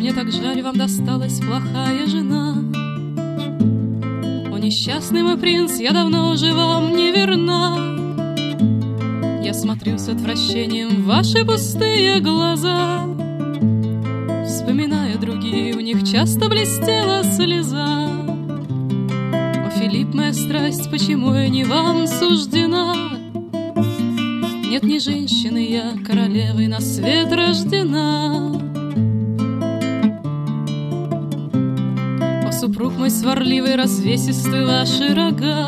Мне так жаль, вам досталась плохая жена. О, несчастный мой принц, я давно уже вам не верна. Я смотрю с отвращением в ваши пустые глаза, вспоминая другие, в них часто блестела слеза. О, Филипп, моя страсть, почему я не вам суждена? Нет, не женщины я, королевой на свет рождена. О, супруг мой сварливый, развесистый ваши рога,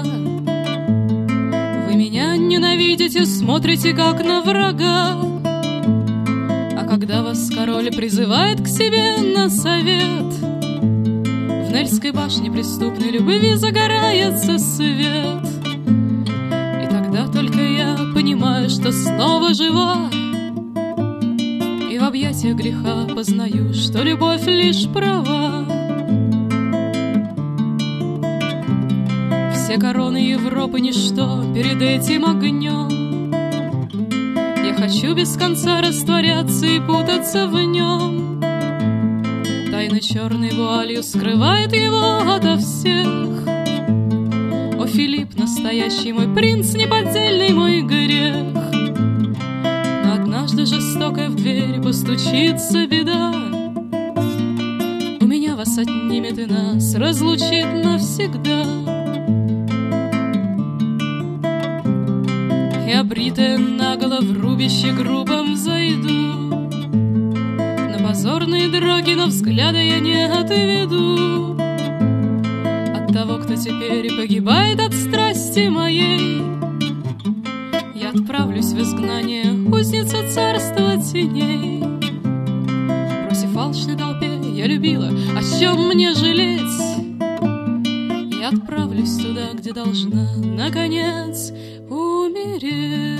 вы меня ненавидите, смотрите как на врага. А когда вас король призывает к себе на совет, в Нельской башне преступной любви загорается свет. И тогда только я понимаю, что снова жива, и в объятиях греха познаю, что любовь лишь права. Все короны Европы ничто перед этим огнем. Я хочу без конца растворяться и путаться в нем. Тайна черной вуалью скрывает его ото всех. О, Филипп, настоящий мой принц, неподдельный мой грех. Но однажды жестокая в дверь постучится беда. У меня вас отнимет и нас разлучит навсегда. Я, бритая наголо, в рубище грубом зайду. На позорные дороги, но взгляда я не отведу от того, кто теперь погибает от страсти моей. Я отправлюсь в изгнание, узница царства теней. Бросив алчной толпе, я любила, о чем мне жалеть? Я отправлюсь туда, где должна, наконец, умереть.